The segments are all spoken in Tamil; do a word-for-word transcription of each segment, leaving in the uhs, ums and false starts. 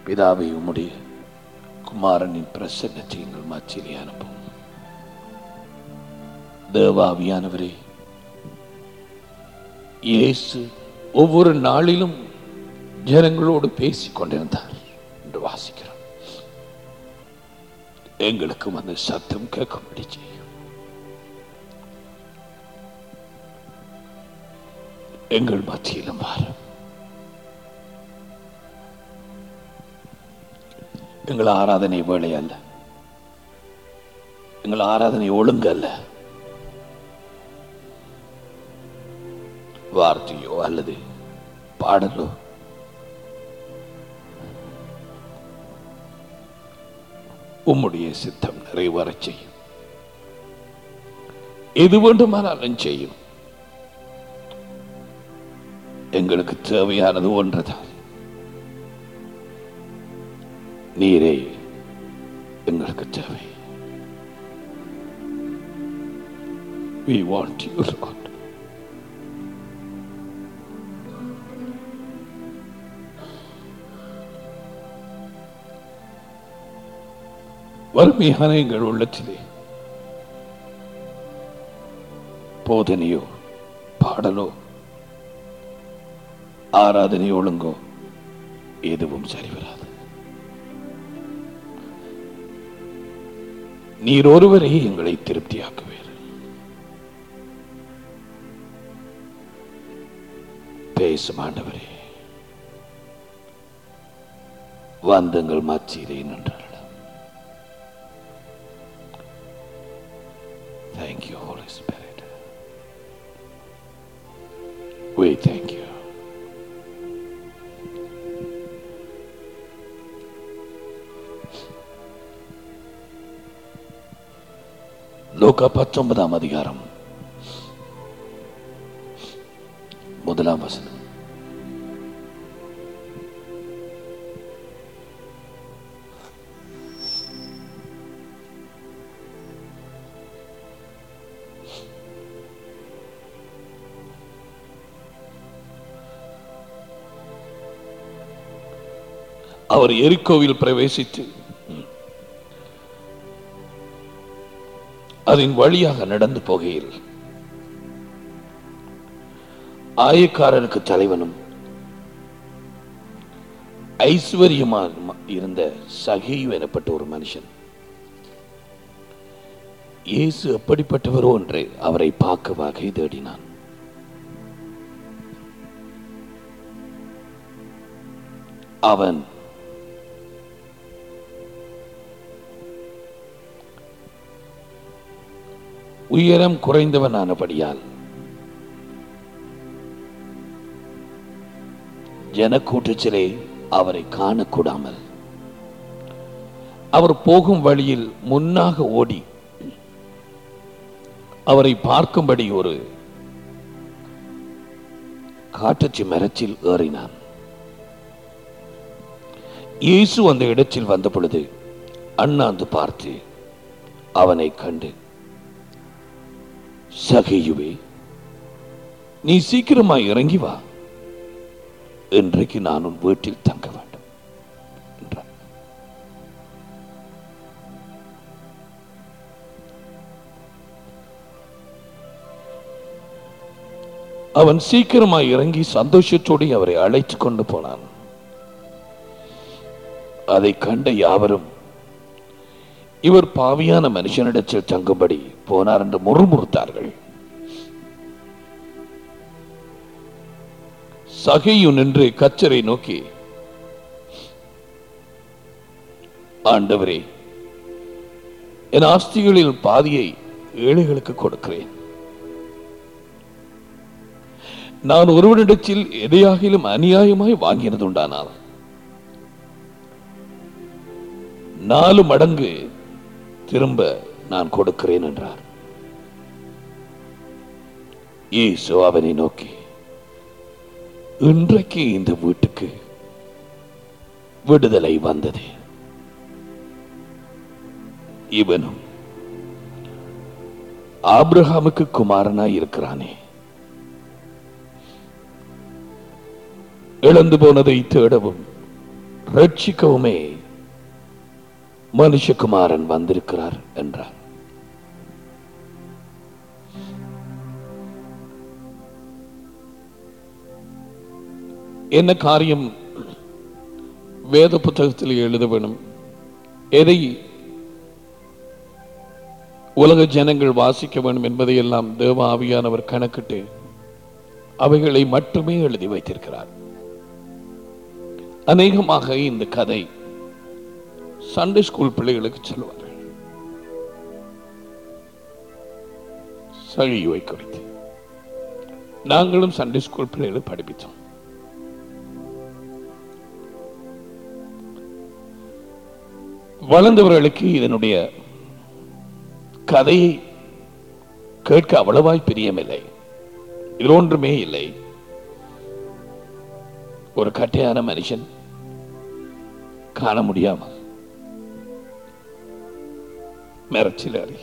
பிதாவை உம்முடைய குமாரனின் பிரசன்னத்தை எங்கள் மத்தியிலே அனுப்பும். தேவாவியானவரே, இயேசு ஒவ்வொரு நாளிலும் ஜனங்களோடு பேசிக் கொண்டிருந்தார் என்று வாசிக்கிறோம். எங்களுக்கும் அந்த சத்தம் கேட்கும்படி செய்யும். எங்கள் மத்தியிலும் வாரும். எங்கள் ஆராதனை வேலை அல்ல, எங்கள் ஆராதனை ஒழுங்கு அல்ல, வார்த்தையோ அல்லது பாடலோ உம்முடைய சித்தம் நிறைவேறச் செய்யும். எது வேண்டுமானாலும் செய்யும். எங்களுக்கு தேவையானது ஒன்றுதான். நீரே எங்களுக்கு தேவை. We want you, Lord. வறுமையான எங்கள் உள்ளத்திலே போதனையோ பாடலோ ஆராதனை ஒழுங்கோ எதுவும் சரிவராது. நீர் ஒருவரே எங்களை திருப்தியாக்குவீர். பேசும் ஆண்டவரே, வந்தங்கள் மத்தியிலே நின்றார். Thank you, Holy Spirit. We thank you. லூக்கா பத்தொன்பதாம் அதிகாரம் முதலாம் வசனம். அவர் எரிக்கோவில் பிரவேசித்து அதன் வழியாக நடந்து போகையில் ஆயக்காரனுக்கு தலைவனும் ஐஸ்வர்யமாக இருந்த சகேயு எனப்பட்ட ஒரு மனுஷன் இயேசு எப்படிப்பட்டவரோ என்று அவரை பார்க்க வகை தேடினான். அவன் உயரம் குறைந்தவனானபடியால் ஜனக்கூட்டத்திலே அவரை காணக்கூடாமல் அவர் போகும் வழியில் முன்னாக ஓடி அவரை பார்க்கும்படி ஒரு காட்டச்சி மரத்தில் ஏறினான். இயேசு அந்த இடத்தில் வந்த பொழுது அண்ணாந்து பார்த்து அவனை கண்டு, சகேயுவே, நீ சீக்கிரமாய் இறங்கி வா, இன்றைக்கு நான் உன் வீட்டில் தங்க வேண்டும் என்றார். அவன் சீக்கிரமாய் இறங்கி சந்தோஷத்தோடு அவரை அழைத்துக் கொண்டு போனான். அதை கண்ட யாவரும் இவர் பாவியான மனுஷனிடத்தில் தங்கும்படி போனார் என்று முறுமுறுத்தார்கள். சகேயு நின்று கர்த்தரை நோக்கி, ஆண்டவரே, என் ஆஸ்திகளில் பாதியை ஏழைகளுக்கு கொடுக்கிறேன். நான் ஒருவனிடத்தில் எதையாகிலும் அநியாயமாய் வாங்கினது உண்டானால் நாலு மடங்கு திரும்ப நான் கொடுக்கிறேன் என்றார். இயேசு அவனை நோக்கி, இன்றைக்கு இந்த வீட்டுக்கு விடுதலை வந்தது. இவனும் ஆபிரகாமுக்கு குமாரனாய் இருக்கிறானே. இழந்து போனதை தேடவும் ரட்சிக்கவுமே மனுஷகுமாரன் வந்திருக்கிறார் என்றார். என்ன காரியம் வேத புத்தகத்தில் எழுத வேணும், எதை உலக ஜனங்கள் வாசிக்க வேண்டும் என்பதை எல்லாம் தேவ ஆவியானவர் கணக்கிட்டு அவைகளை மட்டுமே எழுதி வைத்திருக்கிறார். அநேகமாக இந்த கதை சண்டே ஸ்கூல் பிள்ளைகளுக்கு சொல்லுவார்கள். சகியுவை குறித்து நாங்களும் சண்டே ஸ்கூல் பிள்ளைகளை படிப்பித்தோம். வளர்ந்தவர்களுக்கு இதனுடைய கதையை கேட்க அவ்வளவாய் பிரியமில்லை. இது ஒன்றுமே இல்லை. ஒரு கட்டையான மனுஷன் காண முடியாமல் மரச்சிலாரி,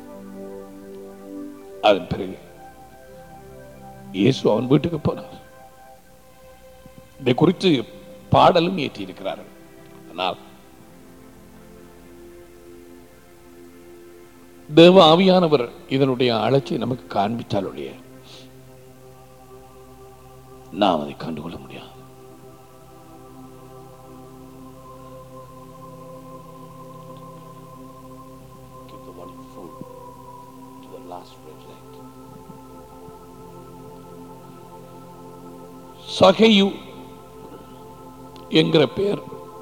அதன் பிறகு இயேசு அவன் வீட்டுக்கு போனார். இதை குறித்து பாடலும் ஏற்றி இருக்கிறார்கள். ஆனால் தேவ ஆவியானவர் இதனுடைய அழைச்சி நமக்கு காண்பித்தால் ஒழிய நாம் அதை கண்டுகொள்ள முடியாது. சகேயு என்கிற பெயர்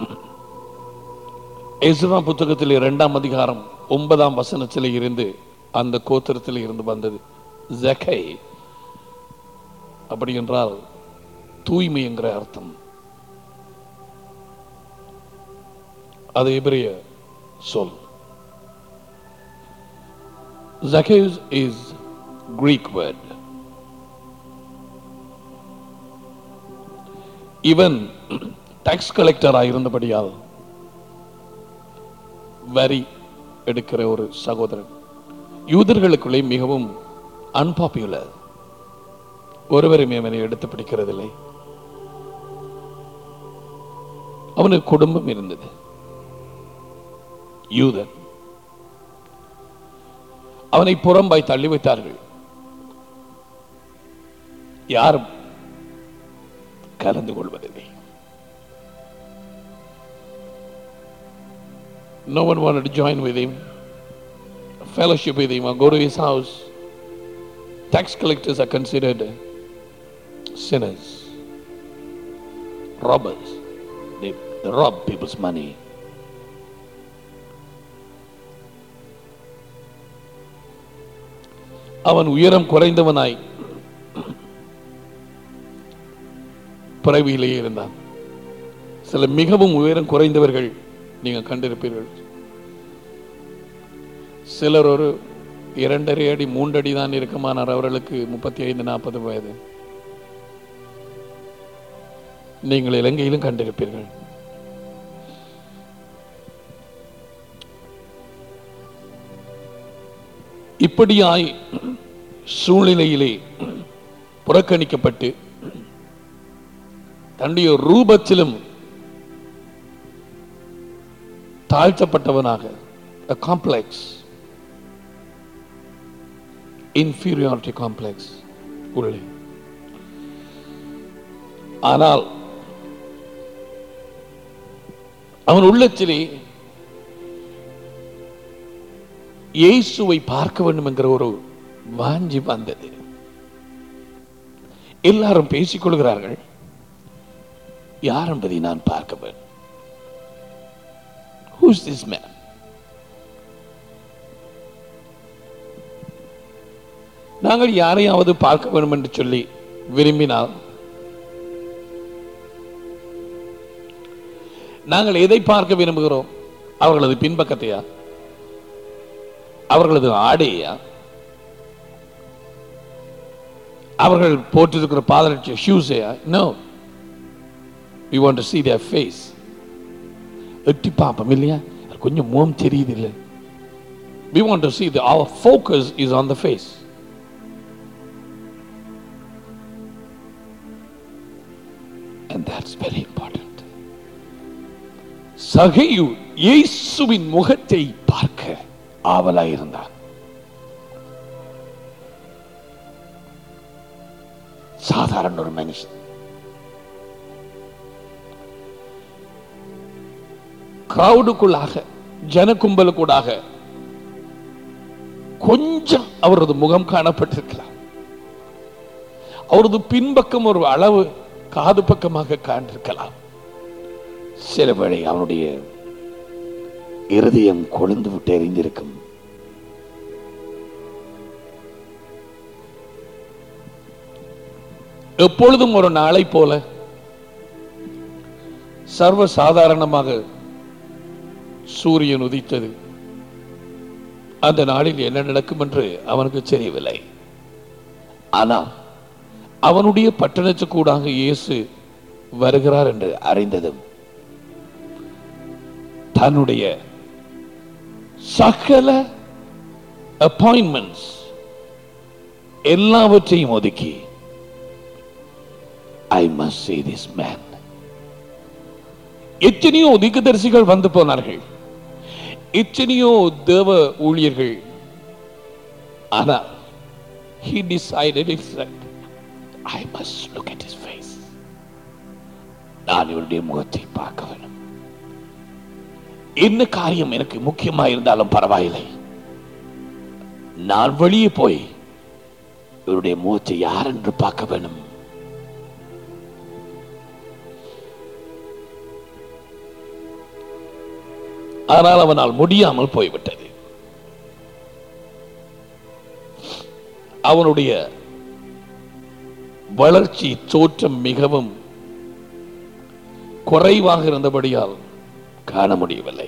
எஸ்ரா புத்தகத்தில் இரண்டாம் அதிகாரம் ஒன்பதாம் வசனத்தில் இருந்து அந்த கோத்திரத்தில் இருந்து வந்தது. ஜக்கை அப்படி என்றால் தூய்மை என்கிற அர்த்தம். அது எபிரிய சொல். Zacchaeus is Greek word. இவன் டாக்ஸ் கலெக்டர் ஆயிருந்தபடியால் வரி எடுக்கிற ஒரு சகோதரன். யூதர்களுக்குள்ளே மிகவும் அன்பாப்புலர். ஒருவருமே அவனை எடுத்து பிடிக்கிறதில்லை. அவனுக்கு குடும்பம் இருந்தது. யூதன். அவனை புறம்பாய் தள்ளி வைத்தார்கள். யாரும் கலந்து கொள்வதில்லை. No one wanted to join with him, fellowship with him, or go to his house. Tax collectors are considered sinners, robbers. They, they rob people's money. அவன் உயரம் குறைந்தவனாய் பிறவியிலேயே இருந்தான். சில மிகவும் உயரம் குறைந்தவர்கள் நீங்க கண்டிருப்பீர்கள். சிலர் ஒரு இரண்டரை அடி மூன்றடி தான் இருக்குமானார். அவர்களுக்கு முப்பத்தி ஐந்து நாற்பது வயது. நீங்கள் இலங்கையிலும் கண்டிருப்பீர்கள். இப்படியாய் சூழ்நிலையிலே புறக்கணிக்கப்பட்டு தன்னுடைய ரூபத்திலும் தாழ்த்தப்பட்டவனாக, a complex, inferiority complex உள்ளே. ஆனால் அவன் உள்ளத்திலே இயேசுவை பார்க்க வேண்டும் என்கிற ஒரு வாஞ்சி வந்தது. எல்லாரும் பேசிக் கொள்கிறார்கள், யார் என்பதை நான் பார்க்க வேண்டும். Who is this man? நாங்கள் யாரையாவது பார்க்க வேண்டும் என்று சொல்லி விரும்பினால் நாங்கள் எதை பார்க்க விரும்புகிறோம்? அவர்களது பின்பக்கத்தையா? அவர்களது ஆடையா? அவர்கள் போட்டிருக்கிற பாதரட்ச ஷூஸையா? No. We want to see their face. எட்டி பார்ப்போம் இல்லையா? கொஞ்சம் முகம் தெரியுது இல்லை? We want to see that our focus is on the face. And that's very important. சகேயு இயேசுவின் முகத்தை பார்க்க ஆவலாயிருந்தான். சாதாரண ஒரு மனுஷன். கிரவுடுக்குள்ளாக, ஜன கும்பலுக்குள்ளாக கொஞ்சம் அவரது முகம் காணப்பட்டிருக்கலாம். அவரது பின்பக்கம் ஒரு அளவு காது பக்கமாக காண்டிருக்கலாம். சில வேளை அவனுடைய இருதயம் கொழுந்து விட்டு எரிந்திருக்கும். எப்பொழுதும் ஒரு நாளை போல சர்வ சாதாரணமாக சூரியன் உதித்தது. அந்த நாளில் என்ன நடக்கும் என்று அவனுக்கு தெரியவில்லை. ஆனால் அவனுடைய பட்டணத்துக்கூடாக இயேசு வருகிறார் என்று அறிந்ததும் தன்னுடைய சகல அப்பாயின்மெண்ட்ஸ் எல்லாவற்றையும் ஒதுக்கி, I must see this man. எத்தனையோ தீர்க்கதரிசிகள் வந்து போனார்கள், எத்தனையோ தேவ ஊழியர்கள். ஆனால் he decided it that I must look at his face. நான் இவருடைய முகத்தை பார்க்க வேண்டும். என்ன காரியம் எனக்கு முக்கியமாக இருந்தாலும் பரவாயில்லை, நான் வெளியே போய் இவருடைய முகத்தை யார் என்று பார்க்க வேண்டும். ஆனால் அவனால் முடியாமல் போய்விட்டது. அவனுடைய வளர்ச்சி தோற்றம் மிகவும் குறைவாக இருந்தபடியால் காண முடியவில்லை.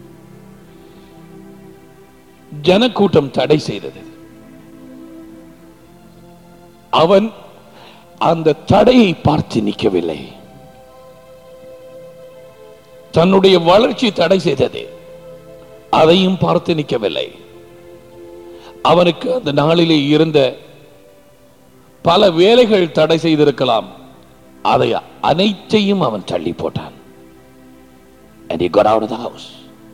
ஜனக்கூட்டம் தடை செய்தது. அவன் அந்த தடையை பார்த்து நிற்கவில்லை. தன்னுடைய வளர்ச்சி தடை செய்தது, அதையும் பார்த்து நிற்கவில்லை. அவனுக்கு அந்த நாளிலே இருந்த பல வேலைகள் தடை செய்திருக்கலாம், அதை அனைத்தையும் அவன் தள்ளி போட்டான். And he got out of the house.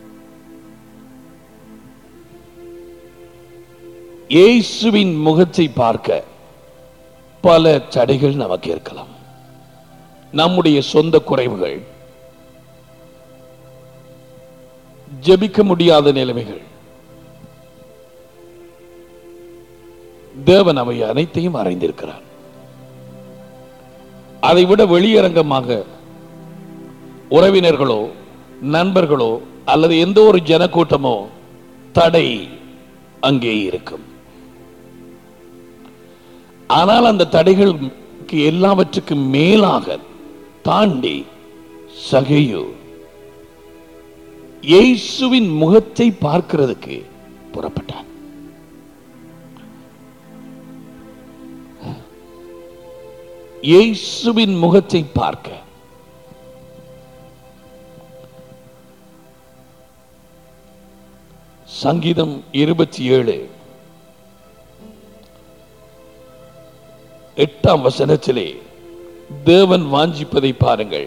இயேசுவின் முகத்தை பார்க்க பல தடைகள் நமக்கு இருக்கலாம். நம்முடைய சொந்த குறைவுகள், ஜெபிக்க முடியாத நிலைமைகள். தேவன் அவை அனைத்தையும் அறிந்திருக்கிறார். அதைவிட வெளியரங்கமாக உறவினர்களோ நண்பர்களோ அல்லது எந்த ஒரு ஜனக்கூட்டமோ தடை அங்கே இருக்கும். ஆனால் அந்த தடைகளுக்கு எல்லாவற்றுக்கும் மேலாக தாண்டி சகேயு இயேசுவின் முகத்தை பார்க்கிறதுக்கு புறப்பட்டான். இயேசுவின் முகத்தை பார்க்க. சங்கீதம் இருபத்தி ஏழு எட்டாம் வசனத்திலே தேவன் வாஞ்சிப்பதை பாருங்கள்.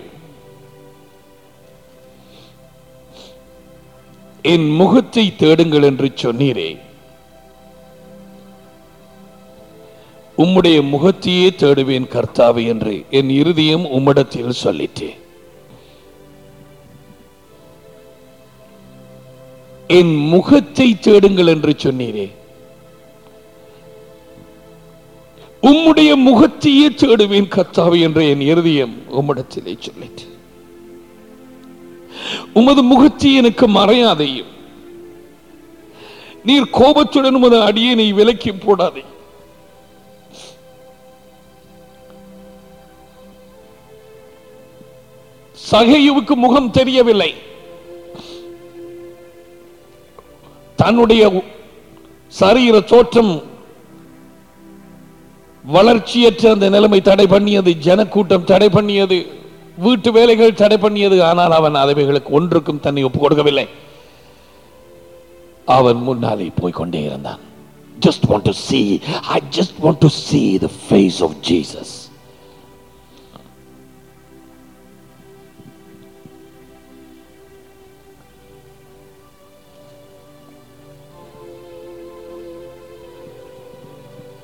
என் முகத்தை தேடுங்கள் என்று சொன்னீரே, உம்முடைய முகத்தையே தேடுவேன் கர்த்தாவே என்று என் இருதயம் உம்மிடத்தில் சொல்லிட்டே. என் முகத்தை தேடுங்கள் என்று சொன்னீரே, உம்முடைய முகத்தையே தேடுவேன் கர்த்தாவே என்று என் இருதயம் உம்மிடத்திலே சொல்லிட்டே. உமது முகத்தை எனக்கு மறையாதையும், நீர் கோபத்துடன் உமது அடியேனை விலக்கி போடாதே. சகேயுவுக்கு முகம் தெரியவில்லை. தன்னுடைய சரீர தோற்றம் வளர்ச்சியற்ற அந்த நிலைமை தடை பண்ணியது, ஜனக்கூட்டம் தடை பண்ணியது, வீட்டு வேலைகள் தடை பண்ணியது. ஆனால் அவன் அவைகளுக்கு ஒன்றுக்கும் தன்னை ஒப்புக் கொடுக்கவில்லை. அவன் முன்னாலே போய்கொண்டே இருந்தான். Just want to see, I just want to see the face of Jesus.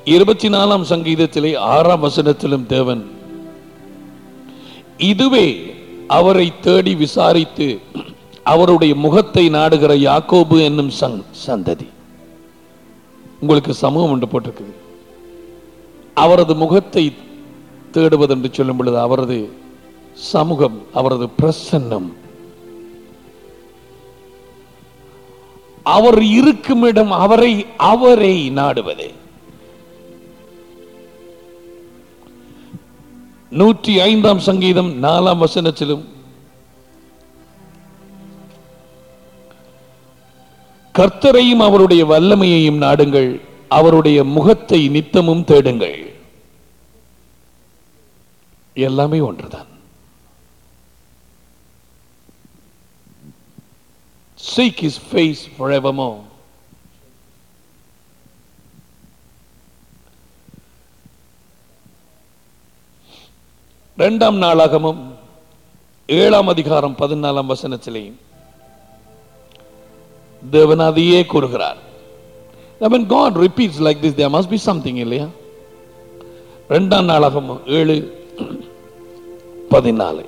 இருபத்தி நாலாம் சங்கீதத்திலே ஆறாம் வசனத்திலும் தேவன் இதுவே அவரை தேடி விசாரித்து அவருடைய முகத்தை நாடுகிற யாக்கோபு என்னும் சந்ததி. உங்களுக்கு சமூகம் என்று போட்டிருக்குது. அவரது முகத்தை தேடுவது என்று சொல்லும் பொழுது அவரது சமூகம், அவரது பிரசன்னம், அவர் இருக்கும் இடம், அவரை அவரை நாடுவதே. நூற்றி ஐந்தாம் சங்கீதம் நாலாம் வசனத்திலும் கர்த்தரையும் அவருடைய வல்லமையையும் நாடுங்கள், அவருடைய முகத்தை நித்தமும் தேடுங்கள். எல்லாமே ஒன்றுதான். Seek his face forevermore. இரண்டாம் நாளாகமும் ஏழாம் அதிகாரம் பதினாலாம் வசனத்திலே தேவன் அதையே கூறுகிறார். When God repeats like this, there must be something, இல்லையா? இரண்டாம் நாளாகமும் ஏழு பதினாலு.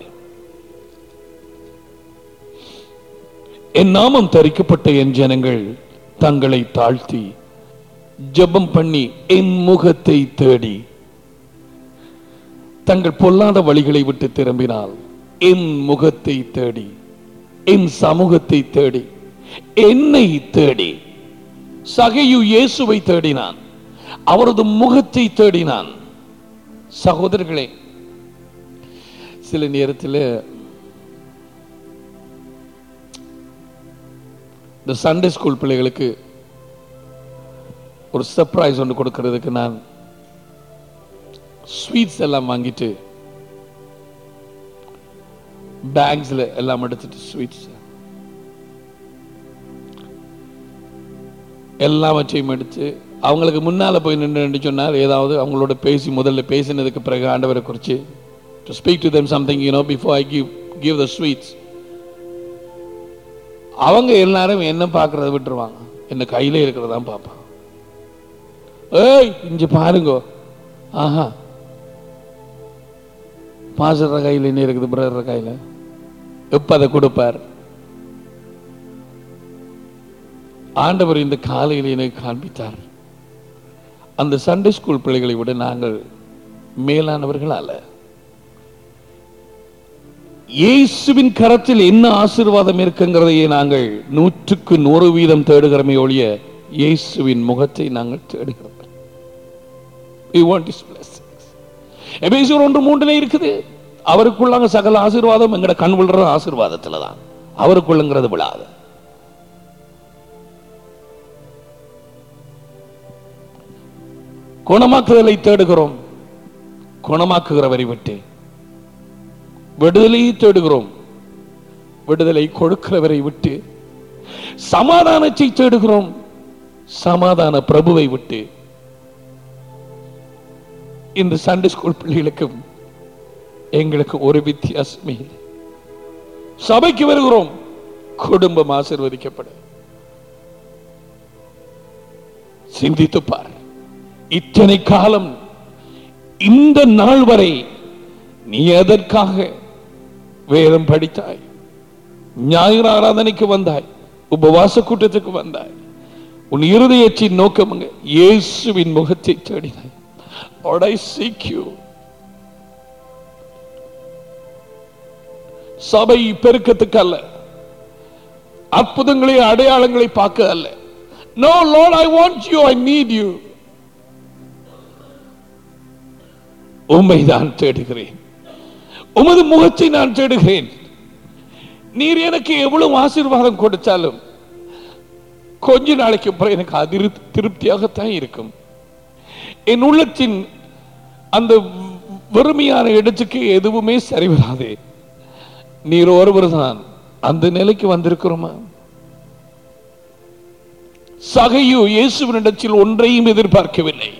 என் நாமம் தரிக்கப்பட்ட என் ஜனங்கள் தங்களை தாழ்த்தி ஜெபம் பண்ணி என் முகத்தை தேடி தங்கள் பொல்லாத வழிகளை விட்டு திரும்பினால், என் முகத்தை தேடி, என் சமூகத்தை தேடி, என்னை தேடி. சகையு இயேசுவை தேடினான், அவரது முகத்தை தேடினான். சகோதரர்களே, சில நேரத்தில் இந்த சண்டே ஸ்கூல் பிள்ளைகளுக்கு ஒரு சர்ப்ரைஸ் ஒன்று கொடுக்கிறதுக்கு நான் ஸ்வீட்ஸ் எல்லாம் வாங்கிட்டு பேக்ஸ்ல எல்லாம் எடுத்துட்டு ஸ்வீட்ஸ் எல்லாவற்றையும் எடுத்து அவங்களுக்கு முன்னால போய் நின்று சொன்னால் ஏதாவது அவங்களோட பேசி முதல்ல பேசினதுக்கு பிறகு ஆண்டவரை குறித்து to speak to them something, you know, before I give give the sweets. அவங்க எல்லாரும் என்ன பார்க்கறத விட்டுருவாங்க, என்ன கையில இருக்கிறதான் பார்ப்பாங்க. ஏய் இங்க பாருங்க, ஆஹா பாஸ்டர் கையில் என்ன இருக்குது, பிரதர் கையில் எப்ப அதை கொடுப்பார்? ஆண்டவர் இந்த காலையில் எனக்கு காண்பித்தார். அந்த சண்டே ஸ்கூல் பிள்ளைகளை விட நாங்கள் மேலானவர்கள் அல்ல. இயேசுவின் கரத்தில் என்ன ஆசீர்வாதம் இருக்குங்கிறதையே நாங்கள் நூற்றுக்கு நூறு வீதம் தேடுகிறோமே ஒழிய இயேசுவின் முகத்தை நாங்கள் தேடுகிறோம். We want his blessings. எபேசியர் ஒன்று மூன்றிலே இருக்குது, அவருக்குள்ளாங்க சகல ஆசீர்வாதம் எங்கட கண் விழுற ஆசீர்வாதத்துல தான், அவருக்குள்ளங்கிறது விழாது. குணமாக்குதலை தேடுகிறோம், குணமாக்குகிறவரை விட்டு. விடுதலையை தேடுகிறோம், விடுதலை கொடுக்கிறவரை விட்டு. சமாதானத்தை தேடுகிறோம், சமாதான பிரபுவை விட்டு. இந்த சண்டே ஸ்கூல் பிள்ளைகளுக்கும் எங்களுக்கு ஒரு வித்தியாசமே இல்லை. சபைக்கு வருகிறோம், குடும்பம் ஆசீர்வதிக்கப்பட. சிந்தித்து பார், இத்தனை காலம் இந்த நாள் வரை நீ எதற்காக வேதம் படித்தாய், ஞாயிறு ஆராதனைக்கு வந்தாய், உபவாச கூட்டத்துக்கு வந்தாய்? உன் இருதயத்தின் நோக்கம் இயேசுவின் முகத்தை தேடினாய். Lord, I seek you. சபை பெருக்கத்துக்கு அல்ல, அற்புதங்களை அடையாளங்களை பார்க்க அல்ல. No Lord, I want you, I need you. உம்மைதான் தேடுகிறேன், உமது முகத்தை நான் தேடுகிறேன். நீர் எனக்கு எவ்வளவு ஆசீர்வாதம் கொடுத்தாலும் கொஞ்ச நாளைக்கு அப்புறம் எனக்கு அதிரு திருப்தியாகத்தான் இருக்கும். என் உள்ளத்தின் அந்த வெறுமையான இடத்துக்கு எதுவுமே சரி வராதே. நீர் ஒருவர் தான் அந்த நிலைக்கு வந்திருக்கிறோமா? சகையு இயேசுவினிடத்தில் ஒன்றையும் எதிர்பார்க்கவில்லை.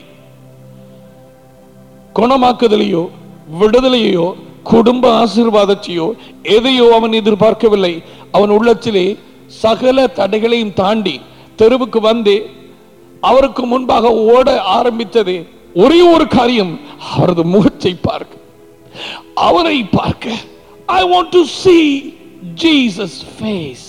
குணமாக்குதலையோ விடுதலையோ குடும்ப ஆசீர்வாதத்தையோ எதையோ அவன் எதிர்பார்க்கவில்லை. அவன் உள்ளத்திலே சகல தடைகளையும் தாண்டி தெருவுக்கு வந்து அவருக்கு முன்பாக ஓட ஆரம்பித்தது ஒரே ஒரு காரியம், அவரது முகத்தை பார்க்க, அவரை பார்க்க. I want to see Jesus' face.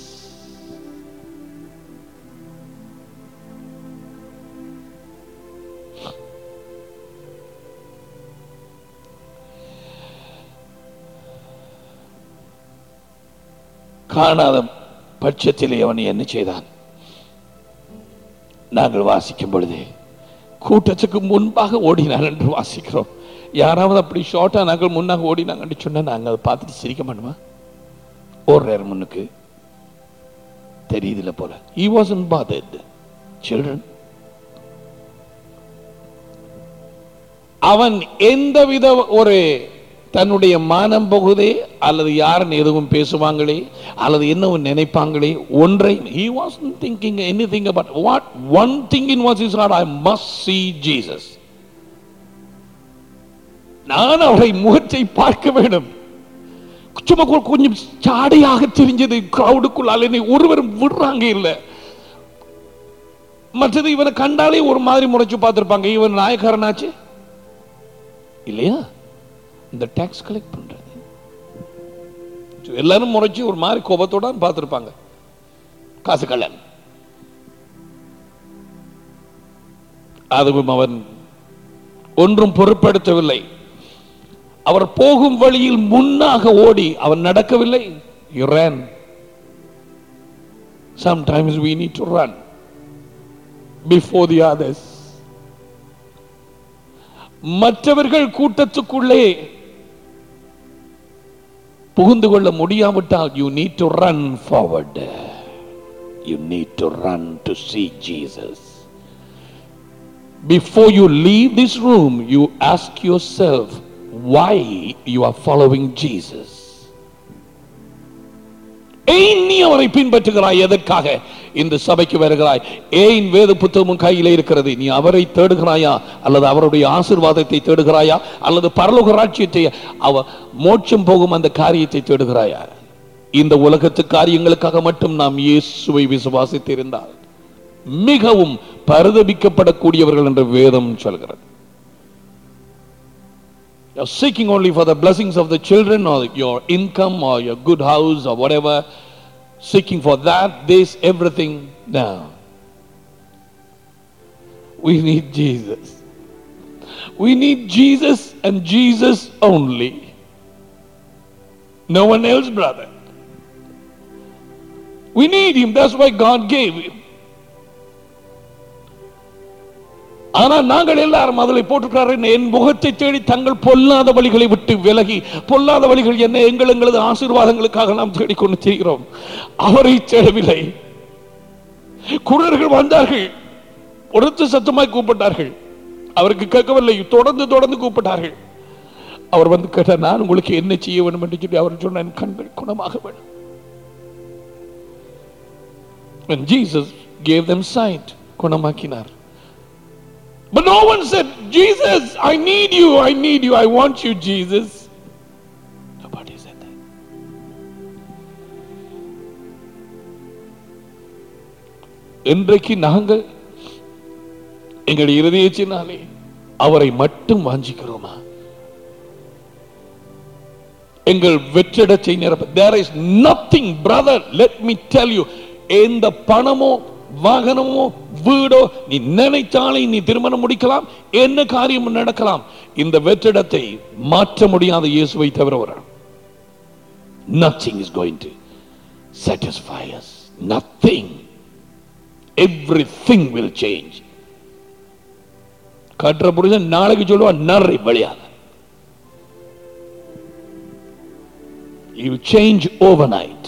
காணாத பட்சத்திலே அவன் என்ன செய்தான்? நாங்கள் வாசிக்கும் பொழுது கூட்டத்துக்கு முன்பாக ஓடினான் என்று வாசிக்கிறோம். யாராவது அப்படி ஷார்ட்டா நாங்கள் முன்னாக ஓடினாங்க சொன்னா நாங்கள் அதை பார்த்துட்டு சிரிக்க மாட்டோமா? ஓடுறாரு முன்னுக்கு, தெரியுதுல போல. He wasn't bothered. Children, அவன் எந்தவித ஒரு தன்னுடைய மானம் போகுதே அல்லது யாருன்னு எதுவும் பேசுவாங்களே அல்லது என்ன நினைப்பாங்களே ஒன்றை, he wasn't thinking anything about what one thing in was his heart, I must see Jesus. நான் அவரை முகத்தை பார்க்க வேண்டும். சும்மா கொஞ்சம் சாடையாக தெரிஞ்சது கிரௌடுக்குள்ளால, ஒருவரும் விடுறாங்க இல்ல. மற்றது இவனை கண்டாலே ஒரு மாதிரி முறைச்சு பார்த்திருப்பாங்க, இவன் நாயக்காரனாச்சு இல்லையா? இந்த டாக்ஸ் கலெக்ட் பண்றது எல்லாரும் முறைச்சு ஒரு மாதிரி கோபத்தோட பார்த்திருப்பாங்க. காசு கல்யாணம் அதுவும் அவன் ஒன்றும் பொருட்படுத்தவில்லை. அவர் போகும் வழியில் முன்னாக ஓடி அவன் நடக்கவில்லை. He ran. Sometimes we need to run before the others. மற்றவர்கள் கூட்டத்துக்குள்ளே புகுந்து கொள்ள முடியாவிட்டால் you need to run forward. You need to run to see Jesus. Before you leave this room, you ask yourself why you are following Jesus. ஏன் நீ அவரை பின்பற்றுகிறாய்? எதற்காக இந்த சபைக்கு வருகிறாய்? ஏன் வேத புத்தகமும் கையிலே இருக்கிறது? நீ அவரை தேடுகிறாயா அல்லது அவருடைய ஆசீர்வாதத்தை தேடுகிறாயா அல்லது பரலோக ராஜ்யத்தை, அவ மோட்சம் போகும் அந்த காரியத்தை தேடுகிறாயா? இந்த உலகத்து காரியங்களுக்காக மட்டும் நாம் இயேசுவை விசுவாசித்திருந்தால் மிகவும் பரிதபிக்கப்படக்கூடியவர்கள் என்று வேதம் சொல்கிறது. You're seeking only for the blessings of the children or your income or your good house or whatever, seeking for that, this, everything. No. We need Jesus. We need Jesus and Jesus only. No one else, brother. We need him. That's why God gave him. ஆனால் நாங்கள் எல்லாரும் அதில் போட்டுக்கிறார்கள், என் முகத்தை தேடி தங்கள் பொல்லாத வழிகளை விட்டு விலகி, பொல்லாத வழிகள் என்ன? எங்கள் எங்களது ஆசீர்வாதங்களுக்காக நாம் தேடிக்கொண்டு செய்கிறோம், அவரை தேடவில்லை. குருடர்கள் வந்தார்கள், உரத்து சத்தமாய் கூப்பிட்டார்கள், அவருக்கு கேட்கவில்லை, தொடர்ந்து தொடர்ந்து கூப்பிட்டார்கள். அவர் வந்து கேட்டார், நான் உங்களுக்கு என்ன செய்ய வேண்டும் என்று சொல்லி அவர் சொன்ன, கண்கள் குணமாக வேண்டும். When Jesus gave them sight, குணமாக்கினார். But no one said, Jesus, I need you, I need you, I want you, Jesus. Nobody said that. இன்றைக்கு நாங்கள் எங்கள் இருதயத்தினாலே அவரை மட்டும் வாஞ்சிக்கிறோமா? எங்கள் வெற்றிடத்தை நிரப்ப. There is nothing, brother, let me tell you, எந்த பணமோ வாகனமோ வீடோ நீ நினைத்தாலே நீ திருமணம் முடிக்கலாம், என்ன காரியம் நடக்கலாம், இந்த வெற்றிடத்தை மாற்ற முடியாத இயேசுவை தவிர வர. Nothing is going to satisfy us. Nothing. Everything will change. கற்ற புருஷன் நாளைக்கு சொல்லுவான், நரி வழியாக. You will change overnight.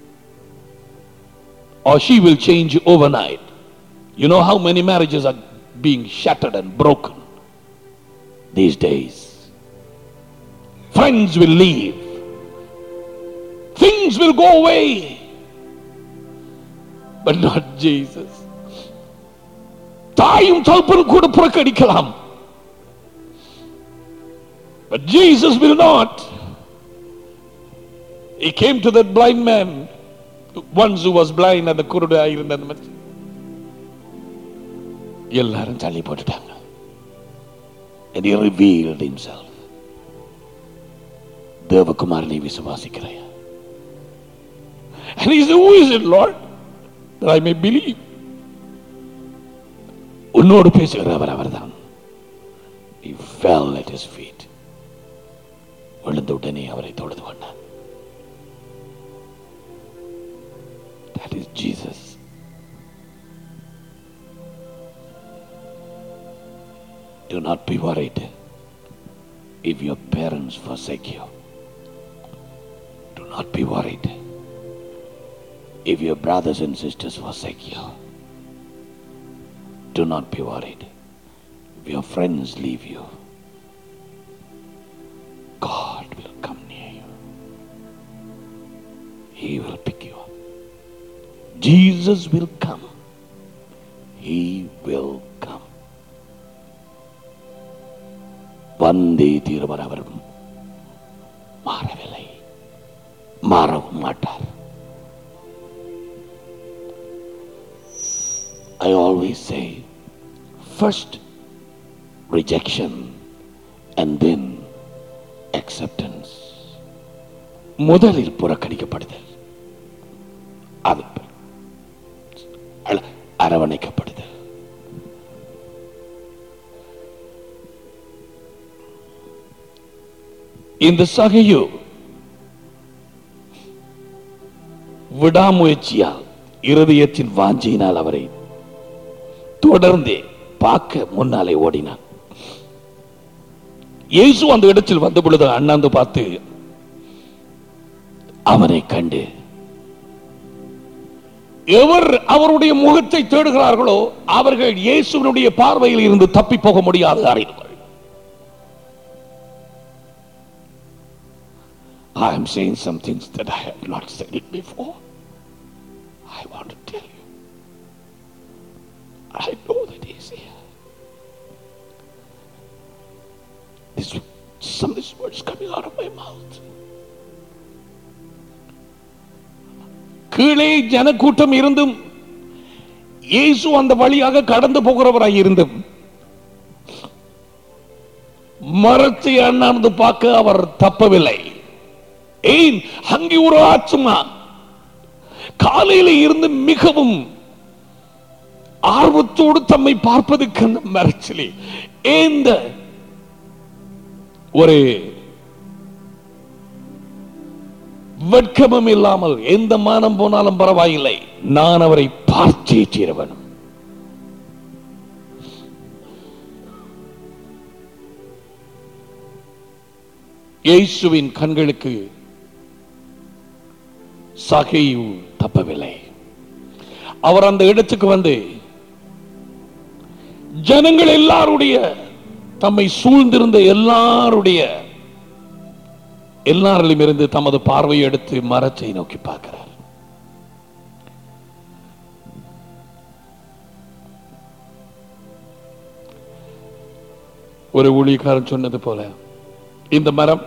Or she will change overnight. You know how many marriages are being shattered and broken these days? Friends will leave. Things will go away. But not Jesus. தாயும் தகப்பனும் கூட புறக்கணிக்கலாம். But Jesus will not. He came to that blind man, once who was blind and the kuruda irundha. எல்லாரும் தள்ளி போட்டுட்டாங்க. And he revealed himself. தேவகுமாரனை விசுவாசிக்கிறேன். And he said, who is it, Lord, that I may believe? உன்னோடு பேசுகிறவர் அவர்தான். He fell at his feet. விழுந்த உடனே அவரை தொழுது கொண்டார். That is Jesus. Do not be worried if your parents forsake you. Do not be worried if your brothers and sisters forsake you. Do not be worried if your friends leave you. God will come near you. He will pick you up. Jesus will come. He will come. வந்தே தீர்வர். அவர் மாறவில்லை, மாறவும் மாட்டார். I always say, first rejection and then acceptance. முதலில் புறக்கணிக்கப்படுதல், அது அரவணைக்கப்படுதல். இந்த சகையு விடாமுயற்சியால், இருதயத்தின் வாஞ்சியினால் அவரை தொடர்ந்தே பார்க்க முன்னாலே ஓடினான். இயேசு அந்த இடத்தில் வந்த பொழுது அண்ணாந்து பார்த்து அவனை கண்டு, எவர் அவருடைய முகத்தை தேடுகிறார்களோ அவர்கள் இயேசுவினுடைய பார்வையில் இருந்து தப்பி போக முடியாது அறிவார்கள். I am saying some things that I have not said it before. I want to tell you. I know that he is here. This, some of these words coming out of my mouth. கீழே ஜனக்கூட்டம் இருந்தும் இயேசு அந்த வழியாக கடந்து போகிறவராய் இருந்தும் மரத்தை அண்ணாந்து பார்க்க அவர் தப்பவில்லை. ஏன்? அங்கே ஒரு ஆத்மா காலையில இருந்து மிகவும் ஆர்வத்தோடு தம்மை பார்ப்பதற்கு அந்த மரச்சிலே இந்த ஒரு வெட்கமும் இல்லாமல் எந்த மானம் போனாலும் பரவாயில்லை, நான் அவரை பார்த்தே தீரவன். இயேசுவின் கண்களுக்கு சகையு தப்பவில்லை. அவர் அந்த இடத்துக்கு வந்து ஜனங்கள் எல்லாருடைய, தம்மை சூழ்ந்திருந்த எல்லாருடைய எல்லாரிலும் இருந்து தமது பார்வையை எடுத்து மரத்தை நோக்கி பார்க்கிறார். ஒரு ஊழியக்காரன் சொன்னது போல, இந்த மரம்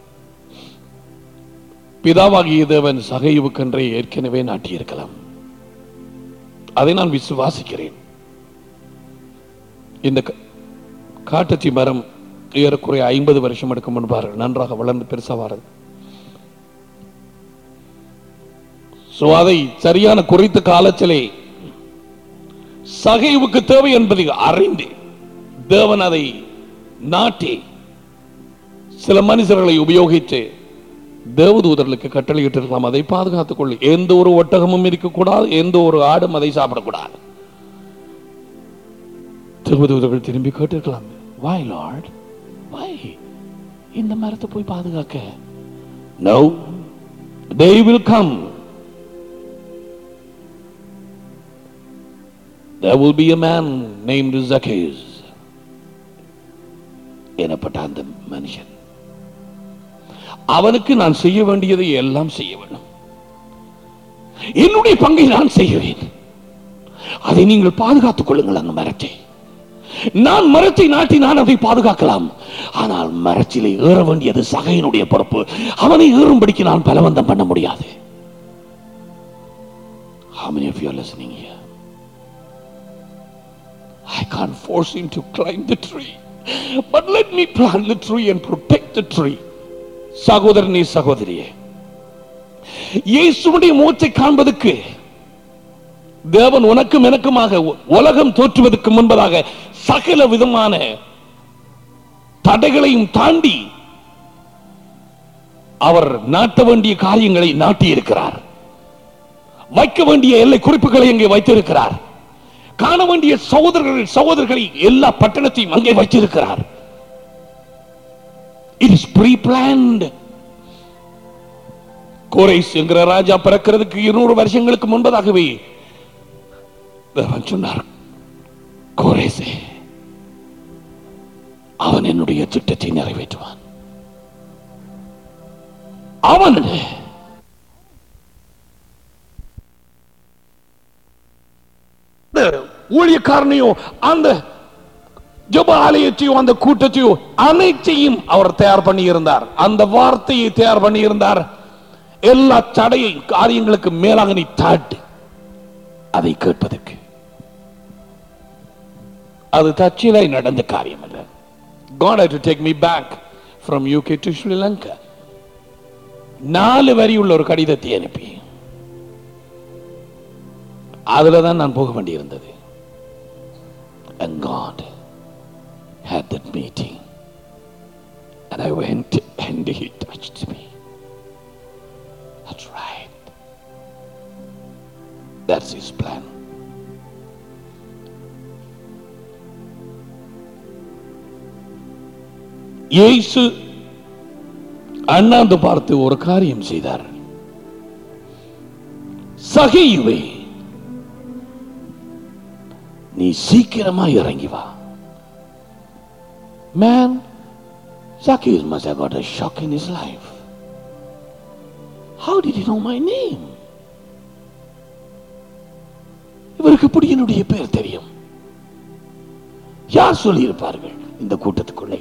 பிதாவாகிய தேவன் சகையுவுக்கென்றே ஏற்கனவே நாட்டியிருக்கலாம். அதை நான் விசுவாசிக்கிறேன். இந்த காட்டச்சி மரம் ஏறக்குறைய ஐம்பது வருஷம் எடுக்க முன்பாரு நன்றாக வளர்ந்து பெருசாவாரது. அதை சரியான குறித்த காலத்திலே சகைவுக்கு தேவை என்பதை அறிந்து தேவன் அதை நாட்டி சில மனுஷர்களை உபயோகித்து தேவதூதர்களுக்கு கட்டளையிட்டு இருக்கலாம், அதை பாதுகாத்துக் கொள்ள. எந்த ஒரு ஒட்டகமும் இருக்கக்கூடாது, எந்த ஒரு ஆடும் அதை சாப்பிடக்கூடாது. தேவதூதர்கள் திரும்பி கேட்டிருக்கலாம், why Lord, why இந்த மரத்தை போய் பாதுகாக்க? No, they will come. There will be a man named Zacchaeus எனப்பட்ட அந்த மனுஷன், அவனுக்கு நான் செய்ய வேண்டியதை எல்லாம் செய்ய வேண்டும். என்னுடைய பங்கை நான் செய்வேன், அதை நீங்கள் பாதுகாத்துக் கொள்ளுங்கள். அந்த மரத்தை நான் மரத்தை நாட்டி நான் அதை பாதுகாக்கலாம். ஆனால் மரத்திலே ஏற வேண்டியது சகையினுடைய பொறுப்பு. அவனை ஏறும்படிக்கு நான் பலவந்தம் பண்ண முடியாது. How many of you are listening here? I can't force him to climb the tree, but let me plant the tree and protect the tree. சகோதரனே சகோதரியே, இயேசுவுடைய முகத்தை காண்பதற்கு தேவன் உனக்கும் எனக்குமாக உலகம் தோற்றுவதற்கு முன்பதாக சகல விதமான தடைகளையும் தாண்டி அவர் நாட்ட வேண்டிய காரியங்களை நாட்டி இருக்கிறார். வைக்க வேண்டிய எல்லை குறிப்புகளை அங்கே வைத்திருக்கிறார். காண வேண்டிய சகோதரர்கள் சகோதரர்களை எல்லா பட்டணத்தையும் அங்கே வைத்திருக்கிறார். It is pre-planned. கோரேஸ் என்கிற ராஜா பிறக்கிறதுக்கு இருநூறு வருஷங்களுக்கு முன்பதாகவே தேவன் சொன்னார், கோரேசே, அவன் என்னுடைய திட்டத்தை நிறைவேற்றுவான். அவன் ஊழியக்காரனையோ அந்த ஜெப ஆலயத்தையோ அந்த கூட்டத்தையோ அனைத்தையும் அவர் தயார் பண்ணி இருந்தார். அந்த வார்த்தையை தயார் பண்ணி இருந்தார். எல்லா தடையை காரியங்களுக்கு மேலாக நீ தாட்டு அதை கேட்பதற்கு. அது தற்செயலாய் நடந்த காரியம் அல்ல. God had to take me back from U K to Sri Lanka. நாலு வரி உள்ள ஒரு கடிதத்தை அனுப்பி அதுலதான் நான் போக வேண்டியிருந்தது. And God had that meeting and I went and he touched me. That's right. That's his plan. இயேசு அண்ணாந்து பார்த்து ஒரு காரியம் செய்தார். சகேயுவே, நீ சீக்கிரமா இறங்கி வா. Man, Zacchaeus must have got a shock in his life. How did he know my name? இவருக்கு எப்படி என்னுடைய பெயர் தெரியும்? யார் சொல்லி இருப்பார்கள் இந்த கூட்டத்துக்குள்ளே?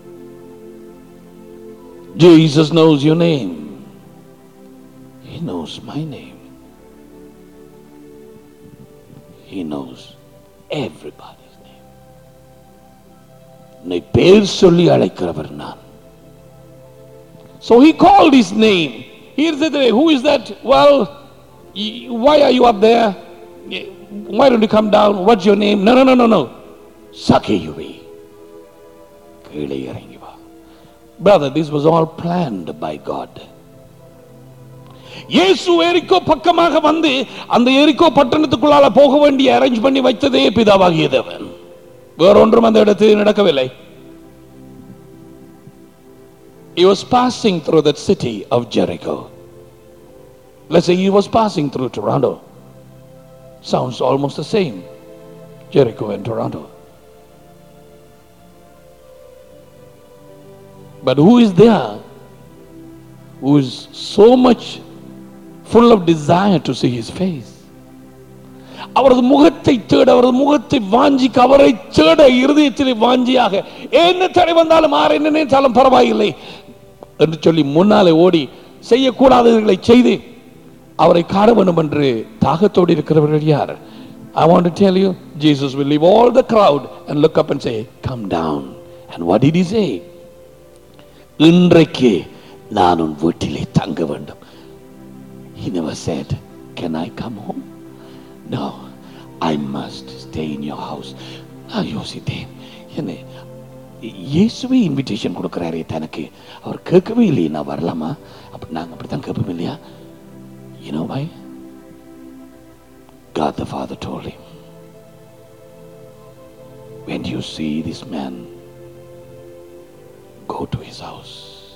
Jesus knows your name. He knows my name. He knows everybody's name. உன்னை பேர் சொல்லி அழைக்கிறவர் நான். So he called his name. Here's the day. Who is that? Well, why are you up there? Why don't you come down? What's your name? No, no, no, no, no. Zacchaeus. கீழே இறங்கி வா. Brother, this was all planned by God. இயேசு எரிகோ பக்கமாக வந்து அந்த எரிகோ பட்டணத்துக்குள்ளால போக வேண்டிய அரேஞ்ச் பண்ணி வைத்ததே பிதாவாகிய தேவன். வேற ஒன்றும் அந்த இடத்தில் நடக்கவில்லை. He was passing through that city of Jericho. Let's say he was passing through Toronto. Sounds almost the same. Jericho and Toronto. But who is there who is so much full of desire to see his face? அவரது முகத்தை தேட, அவரது முகத்தை வாஞ்சிக்க, அவரை தேட இருதயத்திலே வாஞ்சியாக, என்ன தடை வந்தாலும் ஆறு என்ன நினைத்தாலும் பரவாயில்லை என்று சொல்லி முன்னாலே ஓடி செய்யக்கூடாதவர்களை செய்து அவரை காண வேண்டும் என்று தாகத்தோடு இருக்கிறவர்கள் யார்? I want to tell you, Jesus will leave all the crowd and look up and say, come down. And what did he say? இன்றைக்கு நான் உன் வீட்டிலே தங்க வேண்டும். He never said, can I come home? No, I must stay in your house. நான் யோசித்தேன், என்ன இயேசுவே இன்விடேஷன் கொடுக்கிறாரே தனக்கு, அவர் கேட்கவே இல்லையே நான் வரலாமா? அப்படி நாங்கள் அப்படித்தான் கேட்போம் இல்லையா? You know why? God the Father told him, when you see this man, go to his house.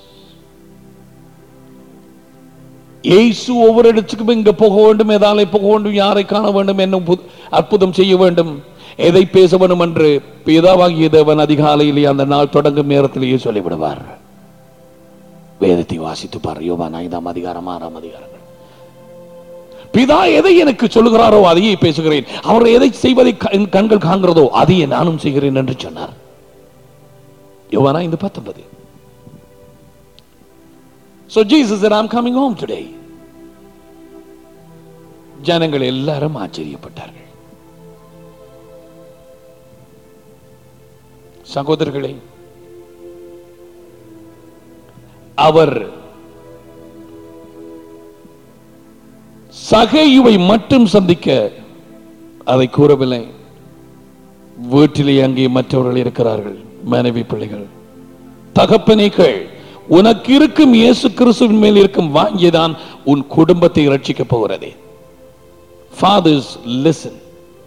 இயேசு ஒவ்வொரு இடத்துக்கும் இங்க போக வேண்டும், எதாலே போக வேண்டும், யாரை காண வேண்டும், என்ன அற்புதம் செய்ய வேண்டும், எதை பேச வேண்டும் என்று பிதாவாகிய தேவன் அதிகாலையிலே அந்த நாள் தொடங்கும் நேரத்திலேயே சொல்லிவிடுவார். வேதத்தை வாசித்து பார், யோவான் ஐந்தாம் அதிகாரம் ஆறாம் அதிகாரங்கள். பிதா எதை எனக்கு சொல்லுகிறாரோ அதையே பேசுகிறேன், அவர் எதை செய்வதை கண்கள் காண்கிறதோ அதையே நானும் செய்கிறேன் என்று சொன்னார். யோவான் ஐந்து பத்தொன்பது. So Jesus said, I'm coming home today. ஜனங்கள் எல்லாரும் ஆச்சரியப்பட்டார்கள். சகோதரர்களே, அவர் சகையுவை மட்டும் சந்திக்க அதை கூறவில்லை. வீட்டிலே அங்கே மற்றவர்கள் இருக்கிறார்கள், மனைவி பிள்ளைகள். தகப்பனே கேள், உனக்கு இருக்கும் இயேசு கிறிஸ்துவின் மேல் இருக்கும் வாங்கியதான் உன் குடும்பத்தை ரட்சிக்க போகிறது. Fathers, listen.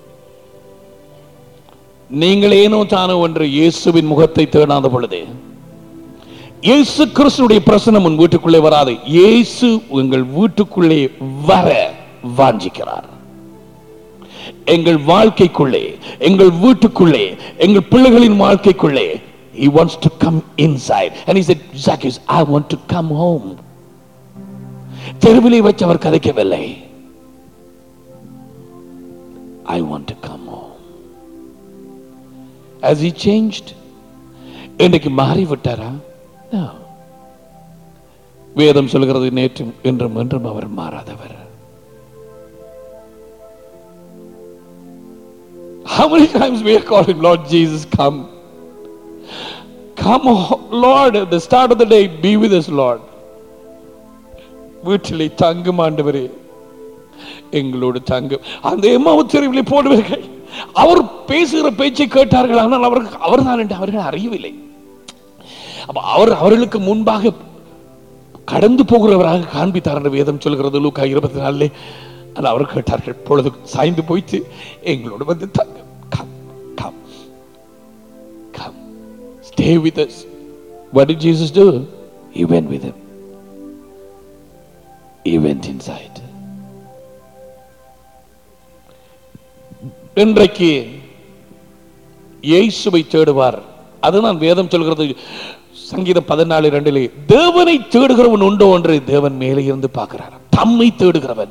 நீங்கள் ஏனோ தானோ ஒன்று இயேசுவின் முகத்தை தேடாத பொழுது இயேசு கிறிஸ்துடைய பிரசனம் உன் வீட்டுக்குள்ளே வராது. இயேசு உங்கள் வீட்டுக்குள்ளே வர வாஞ்சிக்கிறார். எங்கள் வாழ்க்கைக்குள்ளே, எங்கள் வீட்டுக்குள்ளே, எங்கள் பிள்ளைகளின் வாழ்க்கைக்குள்ளே He wants to come inside. And he said, Zacchaeus, I want to come home. தெருவிலே வச்சு அவர் கதைக்கவில்லை. I want to come home. Has he changed? இன்றைக்கு மாறி விட்டாரா? No. வேதம் சொல்கிறது நேற்றும் என்றும் என்றும் அவர் மாறாதவர். How many times we are calling Lord Jesus, come. Come, Lord, at the start of the day, be with us, Lord. வீட்டிலே தங்கும் ஆண்டவரே, எங்களோடு தங்கும். அந்த எம்மாவு தெருவிலே போடுவீர்கள். அவர் பேசுகிற பேச்சை கேட்டார்கள், ஆனால் அவருக்கு அவர் தான் என்று அவர்கள் அறியவில்லை. அவர் அவர்களுக்கு முன்பாக கடந்து போகிறவராக காண்பித்தார் என்று வேதம் சொல்கிறது லூக்கா இருபத்தி நாலுலே. ஆனால் அவர் கேட்டார்கள், பொழுது சாய்ந்து போயிட்டு எங்களோடு வந்து தங்கும். Stay with us. What did Jesus do? He went with him. He went inside. இன்றைக்கு இயேசுவை தேடுவார். அதுதான் வேதம் சொல்கிறது சங்கீதம் பதினாலு இரண்டிலே, தேவனை தேடுகிறவன் உண்டோ என்று தேவன் மேலே இருந்து பார்க்கிறார். தம்மை தேடுகிறவன்.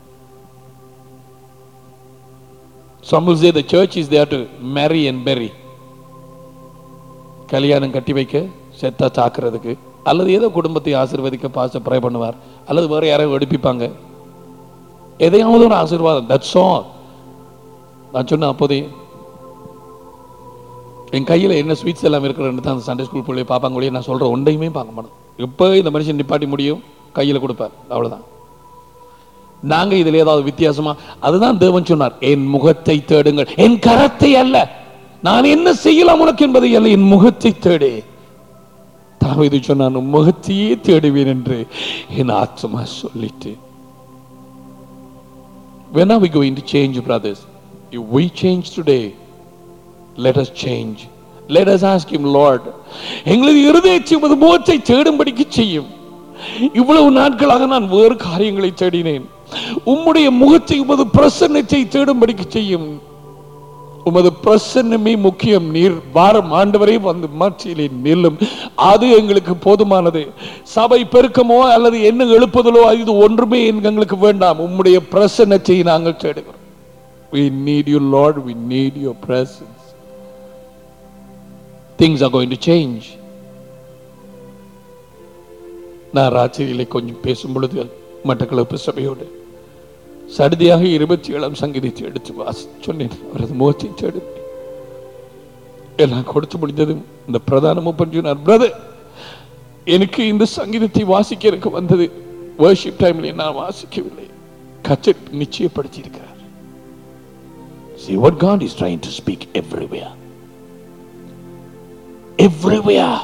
Some will say the church is there to marry and bury. கல்யாணம் கட்டி வைக்க, செத்தா தாக்குறதுக்கு, அல்லது ஏதோ குடும்பத்தை ஆசீர்வதிக்க பாச ப்ரே பண்ணுவார், அல்லது வேற யாரையும் எடுப்பிப்பாங்க. எதையாவது ஒரு ஆசீர்வாதம். That's all. நான் சொன்ன அப்போதே என் கையில் என்ன ஸ்வீட்ஸ் எல்லாம் இருக்கிறன்னு தான் சண்டே ஸ்கூல் பிள்ளைய பார்ப்பாங்க ஒழிய நான் சொல்ற ஒன்றையுமே பார்க்க மாட்டோம். எப்போ இந்த மனுஷன் நிப்பாட்டி முடியும் கையில் கொடுப்பார், அவ்வளவுதான். நாங்க இதுல ஏதாவது வித்தியாசமா? அதுதான் தேவன் சொன்னார், என் முகத்தை தேடுங்கள், என் கரத்தை அல்ல. நான் என்ன செய்யலாம் உனக்கு என்பதை அல்ல, என் முகத்தை தேடு. தாவீது சொன்னான், முகத்தையே தேடுவேன் என்று என் ஆத்மா சொல்லிட்டு. When are we going to change, brothers? If we change today, let us change. Let us ask him, Lord, எங்களது இருதயத்தை உமது முகத்தை தேடும்படிக்கு செய்யும். இவ்வளவு நாட்களாக நான் வேறு காரியங்களை தேடினேன். உம்முடைய முகத்தை, உமது பிரசன்னத்தை தேடும்படிக்கு செய்யும். உமது பிரசன்னமே முக்கியம். நீர் வாரம் ஆண்டவரே வந்து மாற்றிலே நில்லும், அது எங்களுக்கு போதுமானது. சபை பெருக்கமோ அல்லது என்ன எழுப்புதலோ இது ஒன்றுமே எங்களுக்கு வேண்டாம். உம்முடைய பிரசன்னத்தை நாங்கள் தேடுகிறோம். We need you, Lord. We need your presence. Things are going to change. நான் ராத்திரியிலே கொஞ்சம் பேசும் பொழுது மட்டக்களப்பு சபையோடு சடுதியாக இருபத்தி ஏழாம் சங்கீதத்தை எடுத்து வாசி சொன்னேன். அவரது முகத்தை தேடு. எல்லாம் கொடுத்து முடிந்ததும் இந்த பிரதான மூப்பன் சொன்னார், பிரதர், எனக்கு இந்த சங்கீதத்தை வாசிக்க எனக்கு வந்தது. வர்ஷிப் டைம்ல நான் வாசிக்கவில்லை, கர்த்தர் நிச்சயப்படுத்தி இருக்கிறார். See what God is trying to speak everywhere. Everywhere.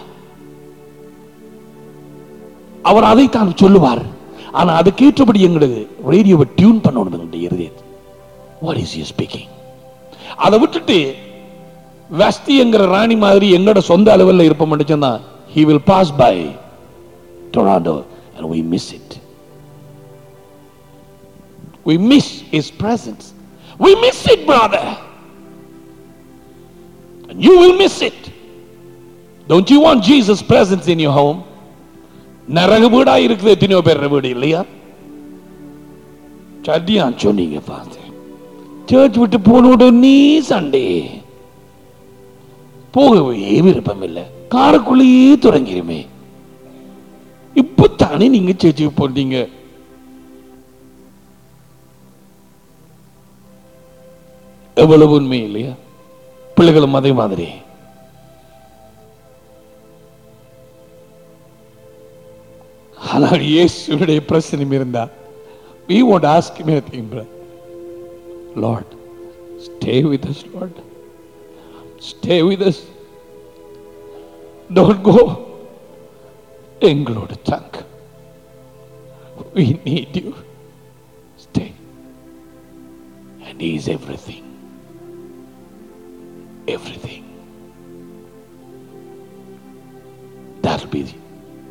அவர் அதைத்தான் சொல்லுவார். ஆனா அதுக்கு ஏற்றபடி எங்களுக்கு ரேடியோவை டியூன் பண்ணணும். எங்களுடைய இருதயத்தை what is he speaking? அதை விட்டுட்டு வஸ்தி என்கிற ராணி மாதிரி எங்கட சொந்த அளவில் இருப்போம் சொன்னா he will pass by Toronto and we miss it. We miss his presence. We miss it, brother. And you will miss it. Don't you want Jesus' presence in your home? நரக வீடா இருக்குது எத்தனையோ பேர் வீடு இல்லையா? சட்டியா சொன்னீங்க பார்த்து சர்ச் விட்டு போனோட நீ சண்டே போகவே விருப்பம் இல்லை, காருக்குள்ளேயே தொடங்கிருமே. இப்பத்தானே நீங்க சர்ச்சுக்கு போட்டீங்க. எவ்வளவு உண்மை இல்லையா? பிள்ளைகளும் அதே மாதிரி ஆனால் இயேசுவுடைய பிரசனம் இருந்தா we won't ask him anything, brother. Lord, stay with us, Lord. Stay with us. Don't go. எங்களோட தங்க. We need you. Stay. And he is everything. Everything. That'll be the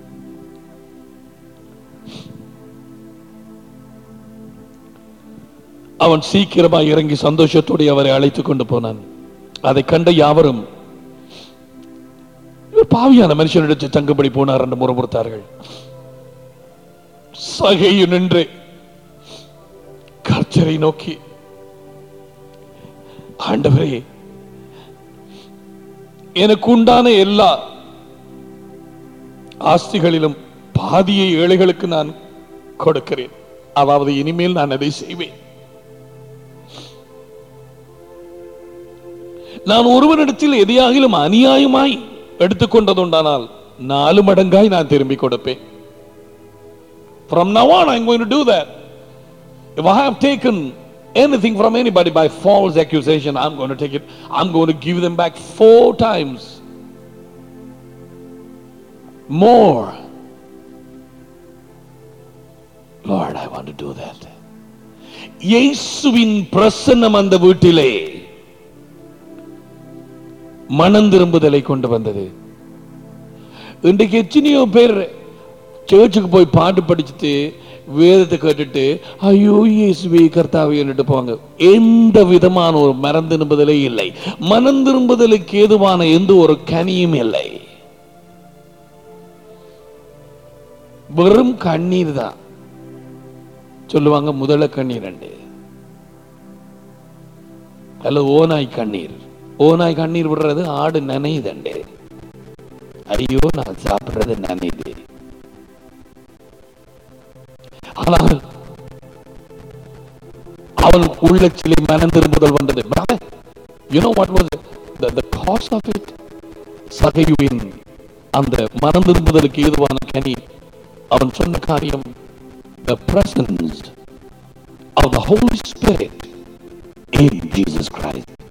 அவன் சீக்கிரமாக இறங்கி சந்தோஷத்தோடு அவரை அழைத்துக் கொண்டு போனான். அதை கண்ட யாவரும் பாவியான மனுஷனிடத்து தங்குபடி போனார் என்று முறுமுறுத்தார்கள். சகையு நின்று கர்த்தரை நோக்கி, ஆண்டவரே, எனக்கு உண்டான எல்லா ஆஸ்திகளிலும் பாதியை ஏழைகளுக்கு நான் கொடுக்கிறேன். அதாவது இனிமேல் நான் அதை செய்வேன். நான் ஒருவனிடத்தில் எதையாகிலும் அநியாயமாய் எடுத்துக்கொண்டதுண்டானால் நாலு மடங்காய் நான் திரும்பி கொடுப்பேன். From now on I'm going to do that. If I have taken anything from anybody by false accusation, I'm going to take it. I'm going to give them back four times more. Lord, I want to do that. இயேசுவின் பிரசன்னம் அந்த வீட்டிலே மனம் திரும்புதலை கொண்டு வந்தது. இன்றைக்கு எத்தனையோ பேர் சர்ச்சுக்கு போய் பாட்டு படிச்சுட்டு வேதத்தை கேட்டுட்டு ஐயோ இயேசுவே கர்த்தாவே என்னட்டு போவாங்க. எந்த விதமான ஒரு மனம் திரும்புதலே இல்லை. மனம் திரும்புதலுக்கு ஏதுவான எந்த ஒரு கனியும் இல்லை. வெறும் கண்ணீர் தான். சொல்லுவாங்க முதல கண்ணீர் அண்டு அல்ல ஓநாய் கண்ணீர். ஓநாய் கண்ணீர் விடுறது ஆடு நனையுதண்டே. ஐயோ நான் சாப்பிடுறது நனையுது. ஆனால் அவன் உள்ளத்திலே மனம் திரும்புதல் வந்தது. You know what was the, the cause of it? சகையுவின் அந்த மனம் திரும்புதலுக்கு ஏதுவான கனி அவன் சொன்ன காரியம், the presence of the Holy Spirit in Jesus Christ.